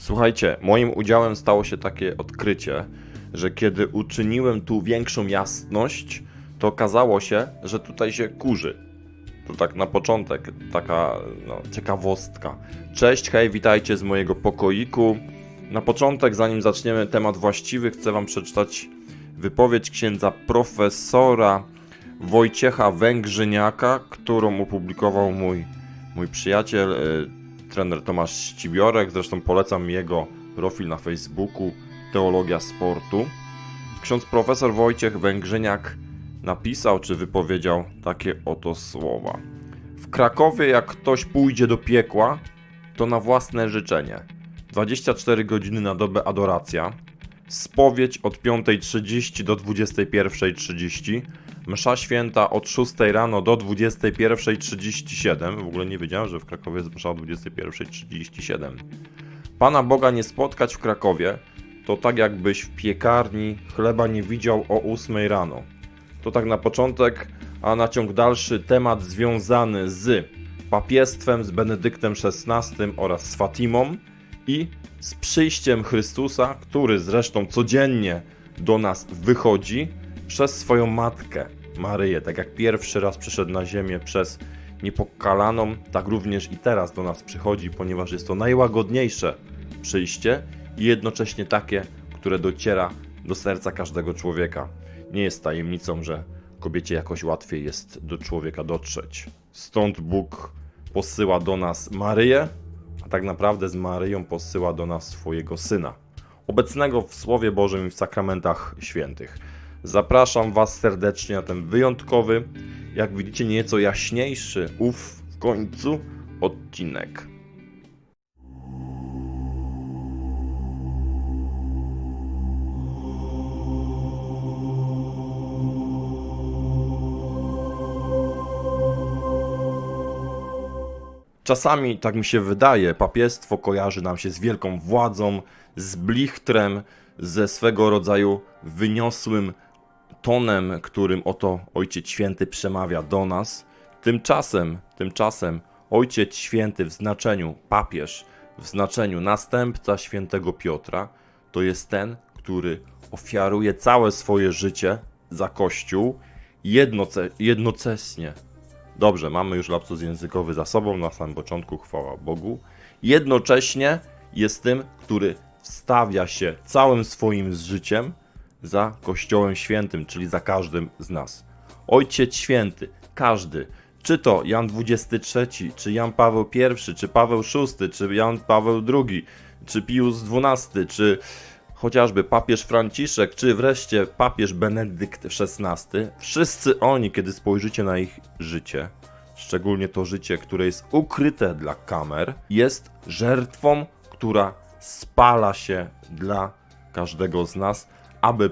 Słuchajcie, moim udziałem stało się takie odkrycie, że kiedy uczyniłem tu większą jasność, to okazało się, że tutaj się kurzy. To tak na początek, taka ciekawostka. Cześć, hej, witajcie z mojego pokoiku. Na początek, zanim zaczniemy temat właściwy, chcę wam przeczytać wypowiedź księdza profesora Wojciecha Węgrzyniaka, którą opublikował mój przyjaciel, trener Tomasz Ścibiorek. Zresztą polecam jego profil na Facebooku Teologia Sportu. Ksiądz profesor Wojciech Węgrzyniak napisał czy wypowiedział takie oto słowa. W Krakowie jak ktoś pójdzie do piekła, to na własne życzenie. 24 godziny na dobę adoracja, spowiedź od 5:30 do 21:30, msza święta od 6 rano do 21:37. W ogóle nie wiedziałem, że w Krakowie jest msza o 21:37. Pana Boga nie spotkać w Krakowie, to tak jakbyś w piekarni chleba nie widział o 8 rano. To tak na początek, a na ciąg dalszy temat związany z papiestwem, z Benedyktem XVI oraz z Fatimą i z przyjściem Chrystusa, który zresztą codziennie do nas wychodzi przez swoją matkę Maryję. Tak jak pierwszy raz przyszedł na ziemię przez niepokalaną, tak również i teraz do nas przychodzi, ponieważ jest to najłagodniejsze przyjście i jednocześnie takie, które dociera do serca każdego człowieka. Nie jest tajemnicą, że kobiecie jakoś łatwiej jest do człowieka dotrzeć. Stąd Bóg posyła do nas Maryję, a tak naprawdę z Maryją posyła do nas swojego Syna, obecnego w Słowie Bożym i w sakramentach świętych. Zapraszam Was serdecznie na ten wyjątkowy, jak widzicie nieco jaśniejszy, w końcu odcinek. Czasami, tak mi się wydaje, papiestwo kojarzy nam się z wielką władzą, z blichtrem, ze swego rodzaju wyniosłym tonem, którym oto Ojciec Święty przemawia do nas. Tymczasem Ojciec Święty w znaczeniu papież, w znaczeniu następca świętego Piotra, to jest ten, który ofiaruje całe swoje życie za Kościół jednocześnie. Dobrze, mamy już lapsus językowy za sobą, na samym początku, chwała Bogu. Jednocześnie jest tym, który wstawia się całym swoim życiem za Kościołem Świętym, czyli za każdym z nas. Ojciec Święty, każdy, czy to Jan XXIII, czy Jan Paweł I, czy Paweł VI, czy Jan Paweł II, czy Pius XII, czy chociażby papież Franciszek, czy wreszcie papież Benedykt XVI, wszyscy oni, kiedy spojrzycie na ich życie, szczególnie to życie, które jest ukryte dla kamer, jest żertwą, która spala się dla każdego z nas, abyśmy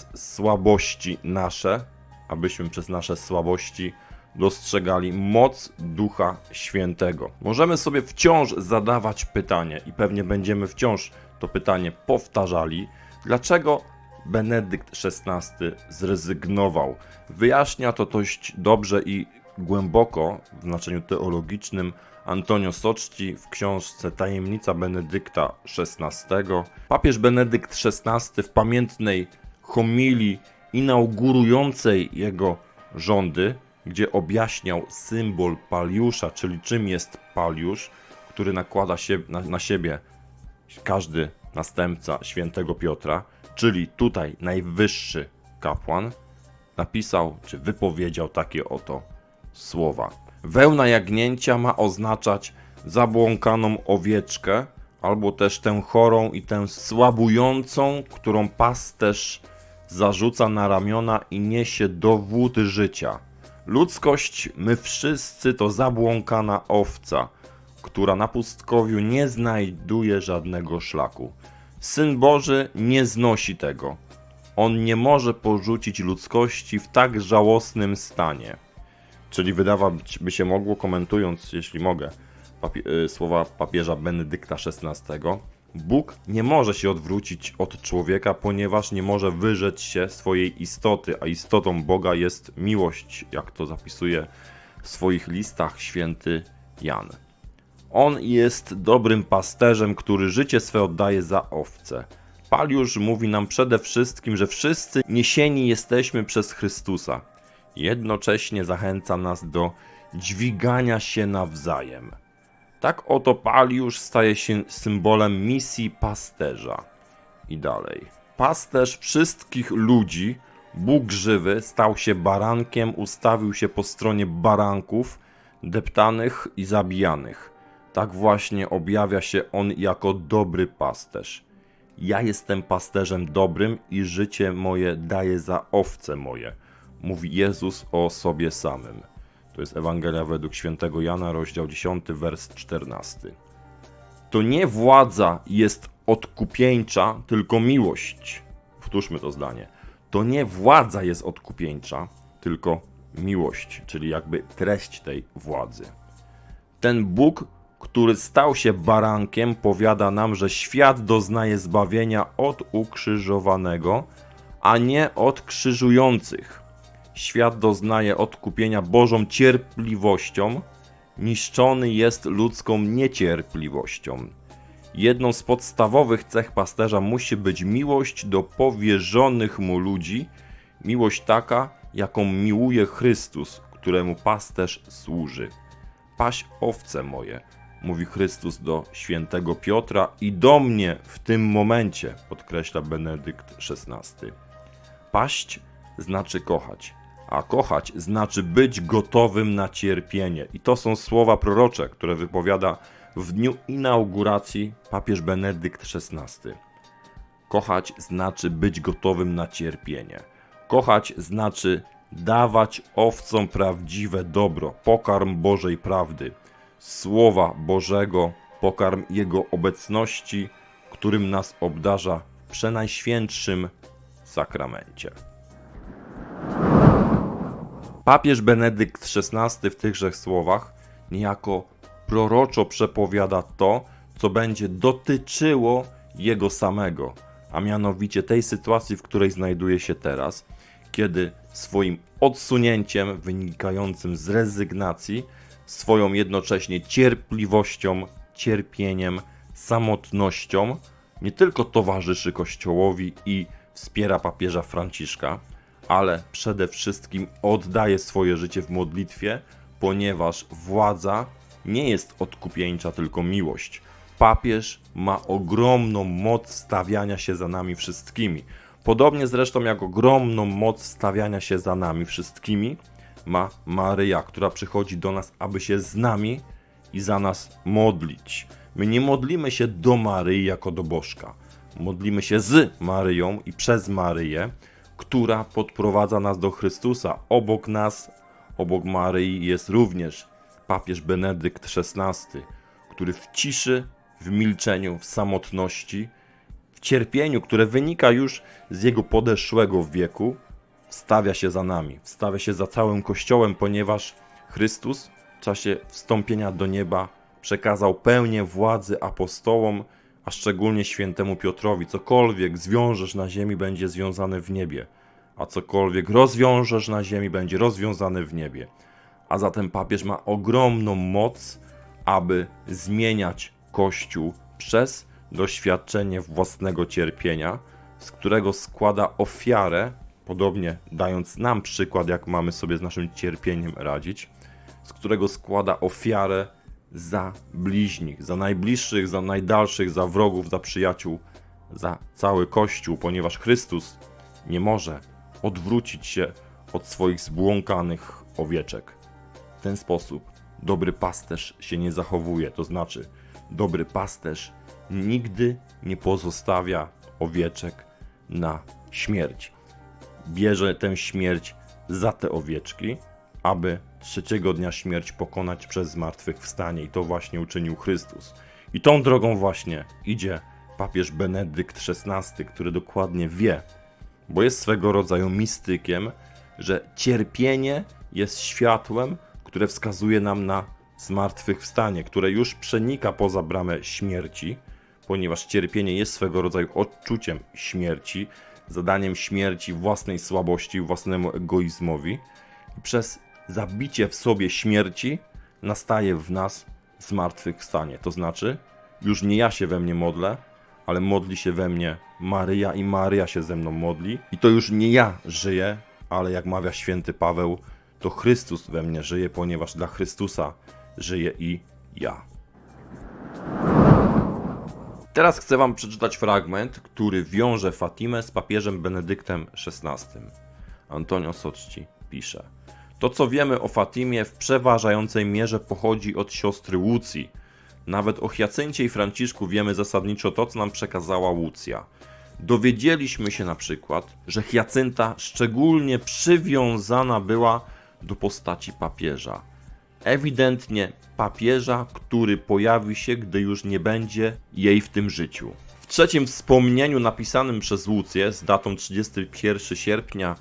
przez nasze słabości dostrzegali moc Ducha Świętego. Możemy sobie wciąż zadawać pytanie i pewnie będziemy wciąż to pytanie powtarzali, dlaczego Benedykt XVI zrezygnował. Wyjaśnia to dość dobrze i głęboko w znaczeniu teologicznym Antonio Socci w książce Tajemnica Benedykta XVI. Papież Benedykt XVI w pamiętnej homilii inaugurującej jego rządy, gdzie objaśniał symbol Paliusza, czyli czym jest Paliusz, który nakłada się na siebie każdy następca świętego Piotra, czyli tutaj najwyższy kapłan, napisał czy wypowiedział takie oto słowa. Wełna jagnięcia ma oznaczać zabłąkaną owieczkę, albo też tę chorą i tę słabującą, którą pasterz zarzuca na ramiona i niesie dowód życia. Ludzkość, my wszyscy to zabłąkana owca, która na pustkowiu nie znajduje żadnego szlaku. Syn Boży nie znosi tego. On nie może porzucić ludzkości w tak żałosnym stanie. Czyli wydawać by się mogło, komentując, jeśli mogę, słowa papieża Benedykta XVI, Bóg nie może się odwrócić od człowieka, ponieważ nie może wyrzec się swojej istoty, a istotą Boga jest miłość, jak to zapisuje w swoich listach święty Jan. On jest dobrym pasterzem, który życie swe oddaje za owce. Paliusz mówi nam przede wszystkim, że wszyscy niesieni jesteśmy przez Chrystusa. Jednocześnie zachęca nas do dźwigania się nawzajem. Tak oto Paliusz staje się symbolem misji pasterza. I dalej. Pasterz wszystkich ludzi, Bóg żywy, stał się barankiem, ustawił się po stronie baranków, deptanych i zabijanych. Tak właśnie objawia się On jako dobry pasterz. Ja jestem pasterzem dobrym i życie moje daję za owce moje, mówi Jezus o sobie samym. To jest Ewangelia według świętego Jana, rozdział 10, wers 14. To nie władza jest odkupieńcza, tylko miłość. Powtórzmy to zdanie. To nie władza jest odkupieńcza, tylko miłość, czyli jakby treść tej władzy. Ten Bóg, który stał się barankiem, powiada nam, że świat doznaje zbawienia od ukrzyżowanego, a nie od krzyżujących. Świat doznaje odkupienia Bożą cierpliwością, niszczony jest ludzką niecierpliwością. Jedną z podstawowych cech pasterza musi być miłość do powierzonych mu ludzi, miłość taka, jaką miłuje Chrystus, któremu pasterz służy. Paś owce moje, mówi Chrystus do świętego Piotra i do mnie w tym momencie, podkreśla Benedykt XVI. Paść znaczy kochać, a kochać znaczy być gotowym na cierpienie. I to są słowa prorocze, które wypowiada w dniu inauguracji papież Benedykt XVI. Kochać znaczy być gotowym na cierpienie. Kochać znaczy dawać owcom prawdziwe dobro, pokarm Bożej prawdy, Słowa Bożego, pokarm Jego obecności, którym nas obdarza w przenajświętszym sakramencie. Papież Benedykt XVI w tychże słowach niejako proroczo przepowiada to, co będzie dotyczyło Jego samego, a mianowicie tej sytuacji, w której znajduje się teraz, kiedy swoim odsunięciem wynikającym z rezygnacji, swoją jednocześnie cierpliwością, cierpieniem, samotnością nie tylko towarzyszy Kościołowi i wspiera papieża Franciszka, ale przede wszystkim oddaje swoje życie w modlitwie, ponieważ władza nie jest odkupieńcza, tylko miłość. Papież ma ogromną moc stawiania się za nami wszystkimi. Podobnie zresztą jak ogromną moc stawiania się za nami wszystkimi ma Maryja, która przychodzi do nas, aby się z nami i za nas modlić. My nie modlimy się do Maryi jako do bożka. Modlimy się z Maryją i przez Maryję, która podprowadza nas do Chrystusa. Obok nas, obok Maryi jest również papież Benedykt XVI, który w ciszy, w milczeniu, w samotności, w cierpieniu, które wynika już z jego podeszłego wieku, wstawia się za nami, wstawia się za całym Kościołem, ponieważ Chrystus w czasie wstąpienia do nieba przekazał pełnię władzy apostołom, a szczególnie świętemu Piotrowi. Cokolwiek zwiążesz na ziemi, będzie związane w niebie, a cokolwiek rozwiążesz na ziemi, będzie rozwiązane w niebie. A zatem papież ma ogromną moc, aby zmieniać Kościół przez doświadczenie własnego cierpienia, z którego składa ofiarę, podobnie dając nam przykład, jak mamy sobie z naszym cierpieniem radzić, z którego składa ofiarę za bliźnich, za najbliższych, za najdalszych, za wrogów, za przyjaciół, za cały Kościół, ponieważ Chrystus nie może odwrócić się od swoich zbłąkanych owieczek. W ten sposób dobry pasterz się nie zachowuje, to znaczy dobry pasterz nigdy nie pozostawia owieczek na śmierć. Bierze tę śmierć za te owieczki, aby trzeciego dnia śmierć pokonać przez zmartwychwstanie, i to właśnie uczynił Chrystus. I tą drogą właśnie idzie papież Benedykt XVI, który dokładnie wie, bo jest swego rodzaju mistykiem, że cierpienie jest światłem, które wskazuje nam na zmartwychwstanie, które już przenika poza bramę śmierci, ponieważ cierpienie jest swego rodzaju odczuciem śmierci, zadaniem śmierci własnej słabości, własnemu egoizmowi. I przez zabicie w sobie śmierci nastaje w nas zmartwychwstanie. To znaczy, już nie ja się we mnie modlę, ale modli się we mnie Maryja i Maryja się ze mną modli. I to już nie ja żyję, ale jak mawia święty Paweł, to Chrystus we mnie żyje, ponieważ dla Chrystusa żyję i ja. Teraz chcę wam przeczytać fragment, który wiąże Fatimę z papieżem Benedyktem XVI. Antonio Socci pisze: to, co wiemy o Fatimie, w przeważającej mierze pochodzi od siostry Łucji. Nawet o Hiacyncie i Franciszku wiemy zasadniczo to, co nam przekazała Łucja. Dowiedzieliśmy się na przykład, że Hiacynta szczególnie przywiązana była do postaci papieża. Ewidentnie papieża, który pojawi się, gdy już nie będzie jej w tym życiu. W trzecim wspomnieniu napisanym przez Łucję z datą 31 sierpnia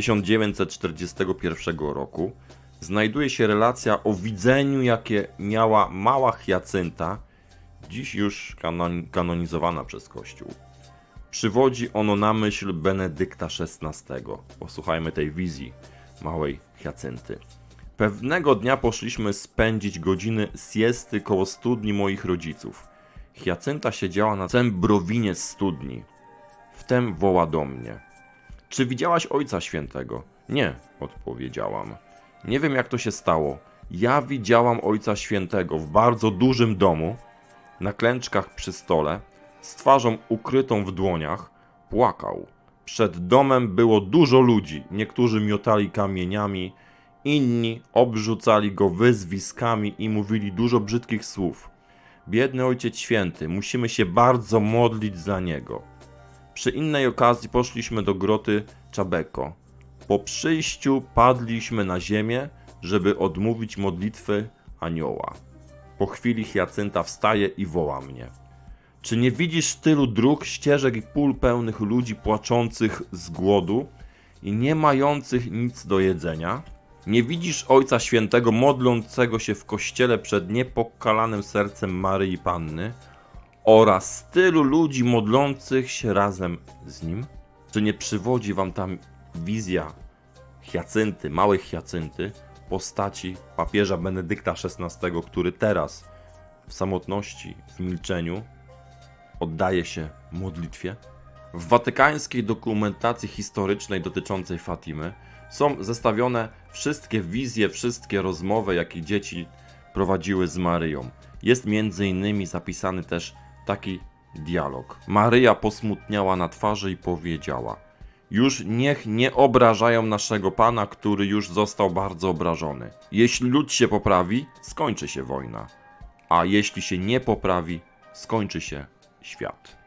1941 roku znajduje się relacja o widzeniu, jakie miała mała Hiacynta, dziś już kanonizowana przez Kościół. Przywodzi ono na myśl Benedykta XVI. Posłuchajmy tej wizji małej Hiacynty. Pewnego dnia poszliśmy spędzić godziny siesty koło studni moich rodziców. Hiacynta siedziała na cembrowinie studni. Wtem woła do mnie: czy widziałaś Ojca Świętego? Nie, odpowiedziałam. Nie wiem, jak to się stało. Ja widziałam Ojca Świętego w bardzo dużym domu, na klęczkach przy stole, z twarzą ukrytą w dłoniach, płakał. Przed domem było dużo ludzi, niektórzy miotali kamieniami, inni obrzucali go wyzwiskami i mówili dużo brzydkich słów. Biedny Ojciec Święty, musimy się bardzo modlić za niego. Przy innej okazji poszliśmy do groty Czabeko. Po przyjściu padliśmy na ziemię, żeby odmówić modlitwy anioła. Po chwili Hiacynta wstaje i woła mnie: czy nie widzisz tylu dróg, ścieżek i pól pełnych ludzi płaczących z głodu i nie mających nic do jedzenia? Nie widzisz Ojca Świętego modlącego się w kościele przed niepokalanym sercem Maryi Panny oraz tylu ludzi modlących się razem z nim? Czy nie przywodzi wam tam wizja Hiacynty, małej Hiacynty, postaci papieża Benedykta XVI, który teraz w samotności, w milczeniu oddaje się modlitwie? W watykańskiej dokumentacji historycznej dotyczącej Fatimy są zestawione wszystkie wizje, wszystkie rozmowy, jakie dzieci prowadziły z Maryją. Jest między innymi zapisany też taki dialog. Maryja posmutniała na twarzy i powiedziała: już niech nie obrażają naszego Pana, który już został bardzo obrażony. Jeśli lud się poprawi, skończy się wojna, a jeśli się nie poprawi, skończy się świat.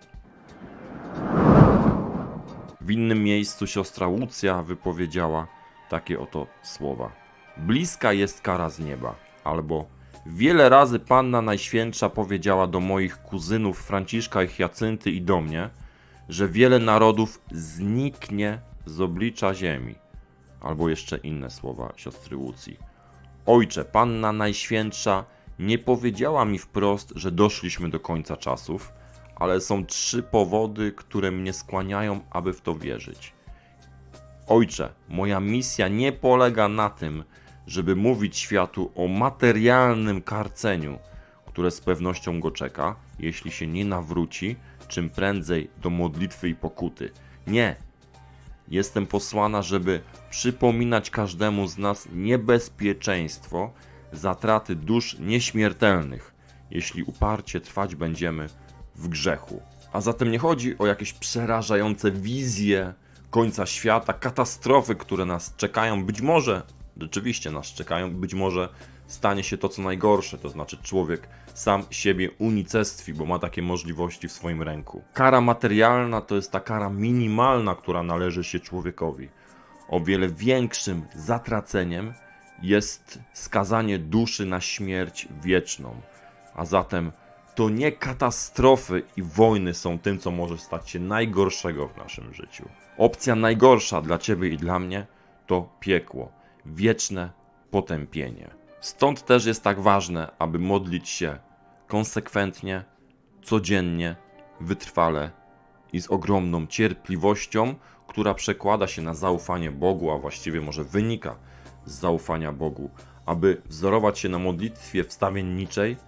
W innym miejscu siostra Łucja wypowiedziała takie oto słowa: bliska jest kara z nieba. Albo: wiele razy Panna Najświętsza powiedziała do moich kuzynów Franciszka i Hiacynty i do mnie, że wiele narodów zniknie z oblicza ziemi. Albo jeszcze inne słowa siostry Łucji: ojcze, Panna Najświętsza nie powiedziała mi wprost, że doszliśmy do końca czasów, ale są 3 powody, które mnie skłaniają, aby w to wierzyć. Ojcze, moja misja nie polega na tym, żeby mówić światu o materialnym karceniu, które z pewnością go czeka, jeśli się nie nawróci, czym prędzej do modlitwy i pokuty. Nie. Jestem posłana, żeby przypominać każdemu z nas niebezpieczeństwo zatraty dusz nieśmiertelnych, jeśli uparcie trwać będziemy w grzechu. A zatem nie chodzi o jakieś przerażające wizje końca świata, katastrofy, które nas czekają. Być może rzeczywiście nas czekają, być może stanie się to, co najgorsze, to znaczy człowiek sam siebie unicestwi, bo ma takie możliwości w swoim ręku. Kara materialna to jest ta kara minimalna, która należy się człowiekowi. O wiele większym zatraceniem jest skazanie duszy na śmierć wieczną. A zatem to nie katastrofy i wojny są tym, co może stać się najgorszego w naszym życiu. Opcja najgorsza dla ciebie i dla mnie to piekło, wieczne potępienie. Stąd też jest tak ważne, aby modlić się konsekwentnie, codziennie, wytrwale i z ogromną cierpliwością, która przekłada się na zaufanie Bogu, a właściwie może wynika z zaufania Bogu, aby wzorować się na modlitwie wstawienniczej,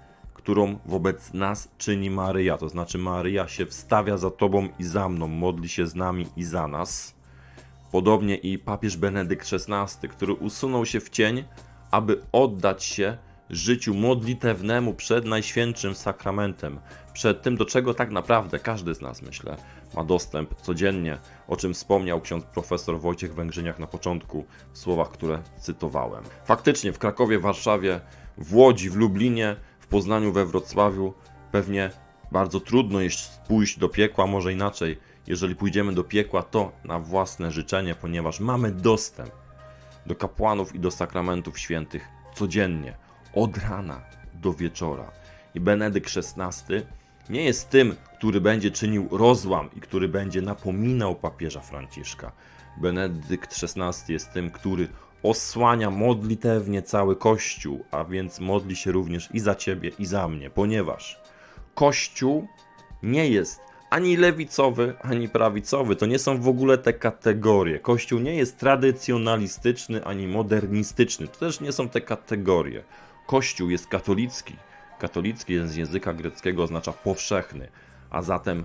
którą wobec nas czyni Maryja. To znaczy Maryja się wstawia za Tobą i za mną, modli się z nami i za nas. Podobnie i papież Benedykt XVI, który usunął się w cień, aby oddać się życiu modlitewnemu przed Najświętszym Sakramentem, przed tym, do czego tak naprawdę każdy z nas, myślę, ma dostęp codziennie, o czym wspomniał ksiądz profesor Wojciech Węgrzyniak na początku w słowach, które cytowałem. Faktycznie w Krakowie, Warszawie, w Łodzi, w Lublinie, w Poznaniu, we Wrocławiu pewnie bardzo trudno jest pójść do piekła, może inaczej, jeżeli pójdziemy do piekła, to na własne życzenie, ponieważ mamy dostęp do kapłanów i do sakramentów świętych codziennie, od rana do wieczora. I Benedykt XVI nie jest tym, który będzie czynił rozłam i który będzie napominał papieża Franciszka. Benedykt XVI jest tym, który osłania modlitewnie cały Kościół, a więc modli się również i za Ciebie, i za mnie, ponieważ Kościół nie jest ani lewicowy, ani prawicowy. To nie są w ogóle te kategorie. Kościół nie jest tradycjonalistyczny, ani modernistyczny. To też nie są te kategorie. Kościół jest katolicki. Katolicki z języka greckiego oznacza powszechny. A zatem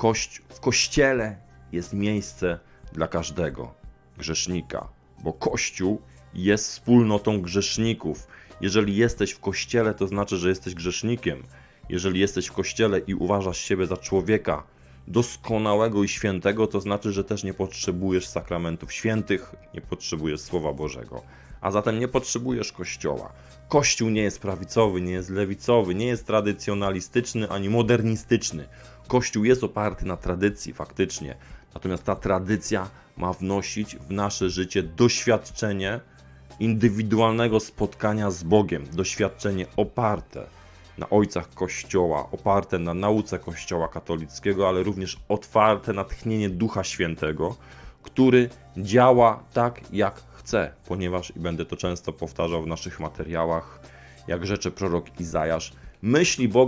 w Kościele jest miejsce dla każdego grzesznika. Bo Kościół jest wspólnotą grzeszników. Jeżeli jesteś w Kościele, to znaczy, że jesteś grzesznikiem. Jeżeli jesteś w Kościele i uważasz siebie za człowieka doskonałego i świętego, to znaczy, że też nie potrzebujesz sakramentów świętych, nie potrzebujesz Słowa Bożego. A zatem nie potrzebujesz Kościoła. Kościół nie jest prawicowy, nie jest lewicowy, nie jest tradycjonalistyczny ani modernistyczny. Kościół jest oparty na tradycji faktycznie. Natomiast ta tradycja ma wnosić w nasze życie doświadczenie indywidualnego spotkania z Bogiem. Doświadczenie oparte na ojcach Kościoła, oparte na nauce Kościoła katolickiego, ale również otwarte na tchnienie Ducha Świętego, który działa tak, jak chce, ponieważ, i będę to często powtarzał w naszych materiałach, jak rzecze prorok Izajasz, myśli Boga